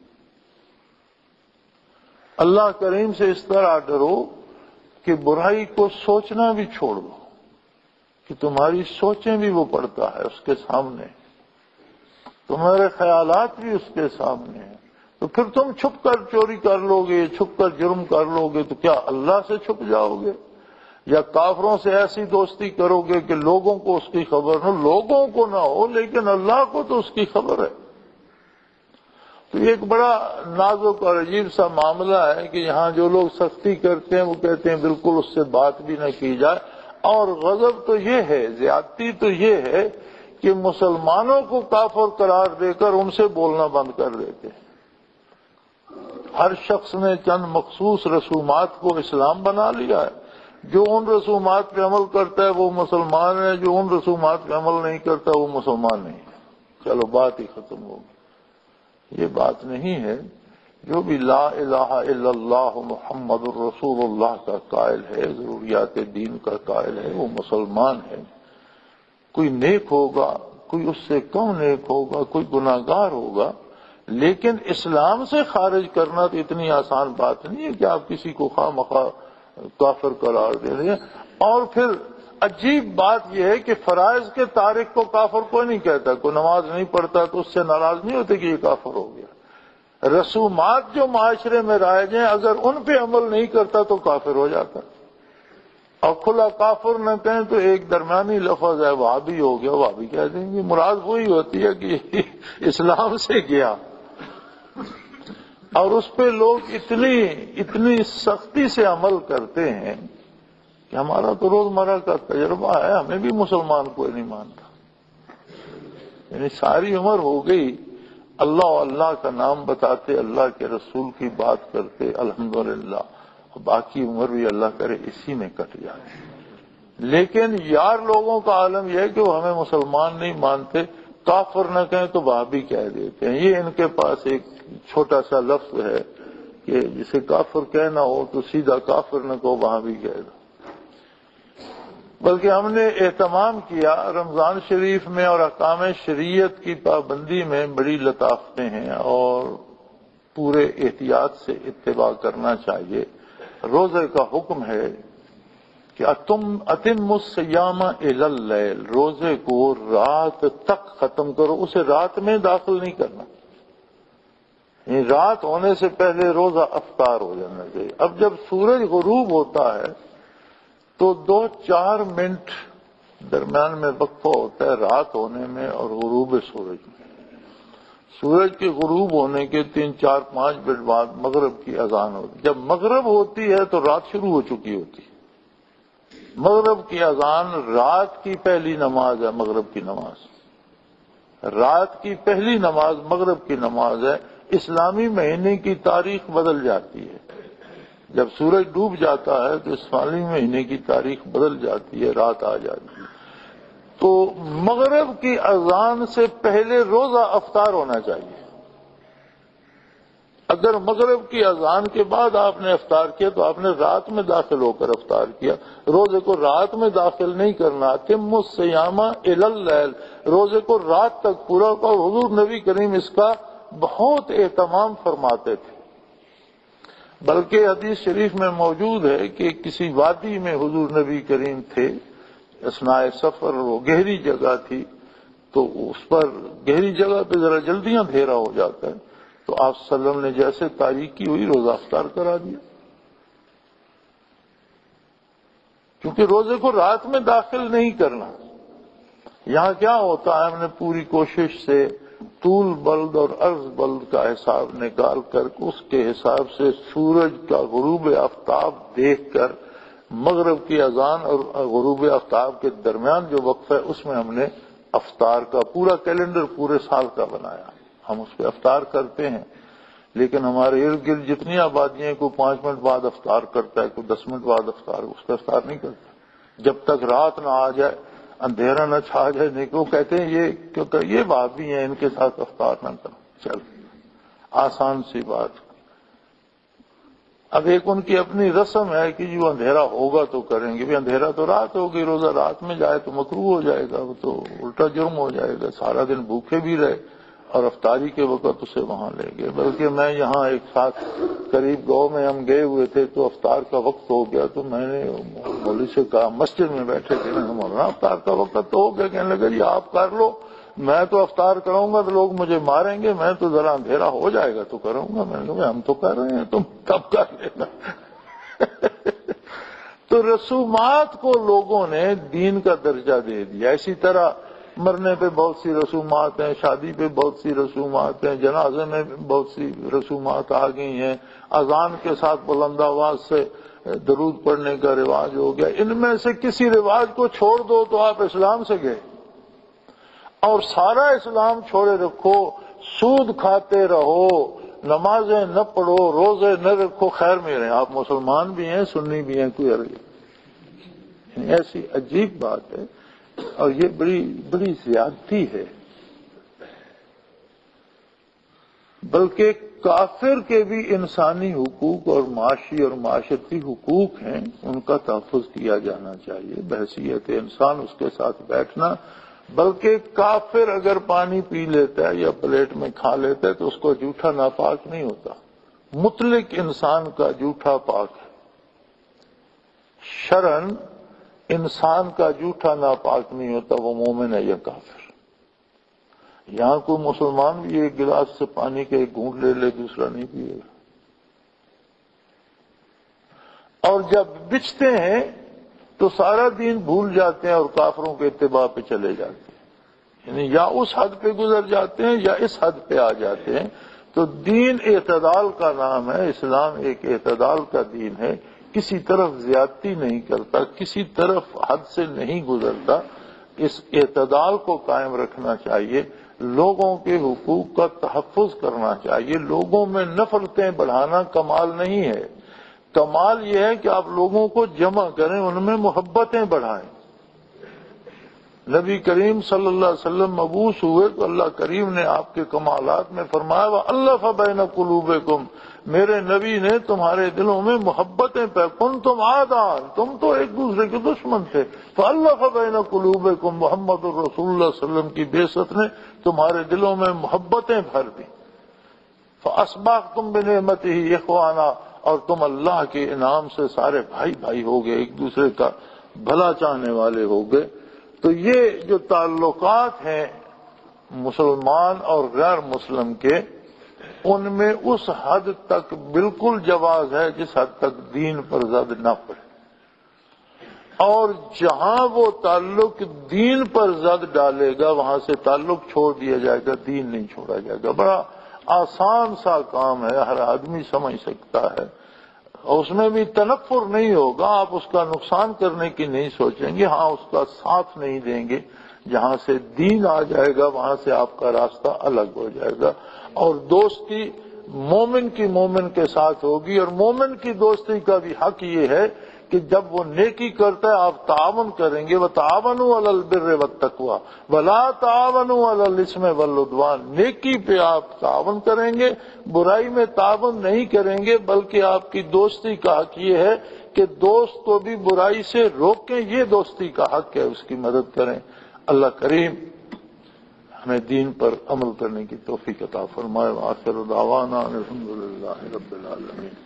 اللہ کریم سے اس طرح ڈرو کہ برائی کو سوچنا بھی چھوڑ دو، کہ تمہاری سوچیں بھی وہ پڑتا ہے اس کے سامنے، تمہارے خیالات بھی اس کے سامنے ہیں۔ تو پھر تم چھپ کر چوری کر لو گے، چھپ کر جرم کر لو گے تو کیا اللہ سے چھپ جاؤ گے؟ یا کافروں سے ایسی دوستی کرو گے کہ لوگوں کو اس کی خبر نہ ہو؟ لوگوں کو نہ ہو لیکن اللہ کو تو اس کی خبر ہے۔ تو یہ ایک بڑا نازک اور عجیب سا معاملہ ہے کہ یہاں جو لوگ سختی کرتے ہیں وہ کہتے ہیں بالکل اس سے بات بھی نہ کی جائے، اور غضب تو یہ ہے، زیادتی تو یہ ہے کہ مسلمانوں کو کافر قرار دے کر ان سے بولنا بند کر دیتے ہیں۔ ہر شخص نے چند مخصوص رسومات کو اسلام بنا لیا ہے، جو ان رسومات پہ عمل کرتا ہے وہ مسلمان ہے، جو ان رسومات پہ عمل نہیں کرتا وہ مسلمان نہیں ہے، چلو بات ہی ختم ہوگی۔ یہ بات نہیں ہے. جو بھی لا الہ الا اللہ محمد الرسول اللہ کا قائل ہے، ضروریات دین کا قائل ہے، وہ مسلمان ہے. کوئی نیک ہوگا، کوئی اس سے کم نیک ہوگا، کوئی گناہگار ہوگا، لیکن اسلام سے خارج کرنا تو اتنی آسان بات نہیں ہے کہ آپ کسی کو خواہ مخواہ کافر قرار دے رہے ہیں. اور پھر عجیب بات یہ ہے کہ فرائض کے تارک کو کافر کوئی نہیں کہتا. کوئی نماز نہیں پڑھتا تو اس سے ناراض نہیں ہوتے کہ یہ کافر ہو گیا. رسومات جو معاشرے میں رائج ہیں، اگر ان پہ عمل نہیں کرتا تو کافر ہو جاتا. اور کھلا کافر نہ کہیں تو ایک درمیانی لفظ ہے وہابی ہو گیا، وہابی کہہ دیں گے. مراد وہی ہوتی ہے کہ اسلام سے گیا. اور اس پہ لوگ اتنی اتنی سختی سے عمل کرتے ہیں کہ ہمارا تو روزمرہ کا تجربہ ہے، ہمیں بھی مسلمان کوئی نہیں مانتا. یعنی ساری عمر ہو گئی اللہ اللہ کا نام بتاتے، اللہ کے رسول کی بات کرتے، الحمدللہ، باقی عمر بھی اللہ کرے اسی میں کٹ جائے. لیکن یار لوگوں کا عالم یہ ہے کہ وہ ہمیں مسلمان نہیں مانتے، کافر نہ کہیں تو وہابی کہہ دیتے ہیں. یہ ان کے پاس ایک چھوٹا سا لفظ ہے کہ جسے کافر کہنا ہو تو سیدھا کافر نہ کہو، وہابی کہہ دو. بلکہ ہم نے اہتمام کیا رمضان شریف میں اور احکام شریعت کی پابندی میں بڑی لطافتیں ہیں اور پورے احتیاط سے اتباع کرنا چاہیے. روزے کا حکم ہے کہ اتم اتم الصیام الی اللیل، روزے کو رات تک ختم کرو، اسے رات میں داخل نہیں کرنا. یعنی رات ہونے سے پہلے روزہ افطار ہو جانا چاہیے. اب جب سورج غروب ہوتا ہے تو دو چار منٹ درمیان میں وقفہ ہوتا ہے رات ہونے میں اور غروب سورج میں. سورج کے غروب ہونے کے تین چار پانچ منٹ بعد مغرب کی اذان ہوتی. جب مغرب ہوتی ہے تو رات شروع ہو چکی ہوتی. مغرب کی اذان رات کی پہلی نماز ہے. مغرب کی نماز رات کی پہلی نماز مغرب کی نماز ہے. اسلامی مہینے کی تاریخ بدل جاتی ہے. جب سورج ڈوب جاتا ہے تو اسلامی مہینے کی تاریخ بدل جاتی ہے، رات آ جاتی ہے. تو مغرب کی اذان سے پہلے روزہ افطار ہونا چاہیے. اگر مغرب کی اذان کے بعد آپ نے افطار کیا تو آپ نے رات میں داخل ہو کر افطار کیا. روزے کو رات میں داخل نہیں کرنا. تم الصیام الی اللیل، روزے کو رات تک پورا کرو. حضور نبی کریم اس کا بہت اہتمام فرماتے تھے. بلکہ حدیث شریف میں موجود ہے کہ کسی وادی میں حضور نبی کریم تھے اثناء سفر، وہ گہری جگہ تھی تو اس پر گہری جگہ پہ ذرا جلدی اندھیرا ہو جاتا ہے تو آپ صلی اللہ علیہ وسلم نے جیسے تاریکی ہوئی روزہ افطار کرا دیا. کیونکہ روزے کو رات میں داخل نہیں کرنا. یہاں کیا ہوتا ہے، ہم نے پوری کوشش سے طول بلد اور عرض بلد کا حساب نکال کر اس کے حساب سے سورج کا غروب آفتاب دیکھ کر مغرب کی اذان اور غروب آفتاب کے درمیان جو وقفہ ہے اس میں ہم نے افطار کا پورا کیلنڈر پورے سال کا بنایا. ہم اس پہ افطار کرتے ہیں، لیکن ہمارے ارد گرد جتنی آبادیاں کوئی پانچ منٹ بعد افطار کرتا ہے، کوئی دس منٹ بعد افطار، اس کا افطار نہیں کرتا جب تک رات نہ آ جائے، اندھیرا نہ چھا جائے. نہیں وہ کہتے ہیں یہ کیونکہ یہ بات بھی ہیں، ان کے ساتھ افطار نہ کرو. چل آسان سی بات. اب ایک ان کی اپنی رسم ہے کہ جو اندھیرا ہوگا تو کریں گے. بھی اندھیرا تو رات ہوگی، روزہ رات میں جائے تو مکروہ ہو جائے گا، وہ تو الٹا جرم ہو جائے گا. سارا دن بھوکے بھی رہے اور افطاری کے وقت اسے وہاں لے گئے. بلکہ میں یہاں ایک ساتھ قریب گاؤں میں ہم گئے ہوئے تھے تو افطار کا وقت ہو گیا تو میں نے مولوی سے کہا، مسجد میں بیٹھے تھے، مولانا افطار کا وقت تو ہو گیا. کہنے لگا جی آپ کر لو، میں تو افطار کروں گا تو لوگ مجھے ماریں گے، میں تو ذرا اندھیرا ہو جائے گا تو کروں گا. میں نے کہا ہم تو کر رہے ہیں، تم کب کر لینا. تو رسومات کو لوگوں نے دین کا درجہ دے دیا. اسی طرح مرنے پہ بہت سی رسومات ہیں، شادی پہ بہت سی رسومات ہیں، جنازے میں بہت سی رسومات آ گئی ہیں. اذان کے ساتھ بلند آواز سے درود پڑھنے کا رواج ہو گیا. ان میں سے کسی رواج کو چھوڑ دو تو آپ اسلام سے گئے، اور سارا اسلام چھوڑے رکھو، سود کھاتے رہو، نمازیں نہ پڑھو، روزے نہ رکھو، خیر میں رہیں. آپ مسلمان بھی ہیں، سنی بھی ہیں، کوئی عرض نہیں. ایسی عجیب بات ہے اور یہ بڑی بڑی زیادتی ہے. بلکہ کافر کے بھی انسانی حقوق اور معاشی اور معاشرتی حقوق ہیں، ان کا تحفظ کیا جانا چاہیے بحیثیت انسان اس کے ساتھ بیٹھنا۔ بلکہ کافر اگر پانی پی لیتا ہے یا پلیٹ میں کھا لیتا ہے تو اس کو جھوٹا ناپاک نہیں ہوتا، مطلق انسان کا جھوٹا پاک ہے۔ شرعاً انسان کا جھوٹا ناپاک نہیں ہوتا، وہ مومن ہے یا کافر۔ یہاں کوئی مسلمان بھی ایک گلاس سے پانی کا ایک گھونٹ لے لے دوسرا نہیں پیے گا۔ اور جب بچتے ہیں تو سارا دین بھول جاتے ہیں اور کافروں کے اتباع پہ چلے جاتے ہیں، یعنی یا اس حد پہ گزر جاتے ہیں یا اس حد پہ آ جاتے ہیں۔ تو دین اعتدال کا نام ہے، اسلام ایک اعتدال کا دین ہے، کسی طرف زیادتی نہیں کرتا، کسی طرف حد سے نہیں گزرتا۔ اس اعتدال کو قائم رکھنا چاہیے، لوگوں کے حقوق کا تحفظ کرنا چاہیے۔ لوگوں میں نفرتیں بڑھانا کمال نہیں ہے، کمال یہ ہے کہ آپ لوگوں کو جمع کریں، ان میں محبتیں بڑھائیں۔ نبی کریم صلی اللہ علیہ وسلم مبعوث ہوئے تو اللہ کریم نے آپ کے کمالات میں فرمایا وَأَلَّفَ بَيْنَ قُلُوبِكُمْ، میرے نبی نے تمہارے دلوں میں محبتیں پہ كُنتُمْ عَادًا، تم تو ایک دوسرے کے دشمن تھے، فَأَلَّفَ بَيْنَ قُلُوبِكُمْ، محمد الرسول اللہ صلی اللہ علیہ وسلم کی بعثت نے تمہارے دلوں میں محبتیں بھر دی، فَأَصْبَحْتُمْ بِنِعْمَتِهِ إِخْوَانًا، اور تم اللہ کے انعام سے سارے بھائی بھائی ہو گئے، ایک دوسرے کا بھلا چاہنے والے ہو گئے۔ تو یہ جو تعلقات ہیں مسلمان اور غیر مسلم کے، ان میں اس حد تک بالکل جواز ہے جس حد تک دین پر زد نہ پڑے، اور جہاں وہ تعلق دین پر زد ڈالے گا وہاں سے تعلق چھوڑ دیا جائے گا، دین نہیں چھوڑا جائے گا۔ بڑا آسان سا کام ہے، ہر آدمی سمجھ سکتا ہے، اس میں بھی تنفر نہیں ہوگا، آپ اس کا نقصان کرنے کی نہیں سوچیں گے، ہاں اس کا ساتھ نہیں دیں گے۔ جہاں سے دین آ جائے گا وہاں سے آپ کا راستہ الگ ہو جائے گا، اور دوستی مومن کی مومن کے ساتھ ہوگی۔ اور مومن کی دوستی کا بھی حق یہ ہے کہ جب وہ نیکی کرتا ہے آپ تعاون کریں گے، وَتَعَاوَنُوا عَلَى الْبِرِّ وَالتَّقْوَىٰ وَلَا تَعَاوَنُوا عَلَى الْإِثْمِ وَالْعُدْوَانِ، نیکی پہ آپ تعاون کریں گے، برائی میں تعاون نہیں کریں گے، بلکہ آپ کی دوستی کا حق یہ ہے کہ دوست کو بھی برائی سے روکیں، یہ دوستی کا حق ہے، اس کی مدد کریں۔ اللہ کریم ہمیں دین پر عمل کرنے کی توفیق عطا فرمائے۔ وآخر دعوانا الحمد للہ رب العالمین۔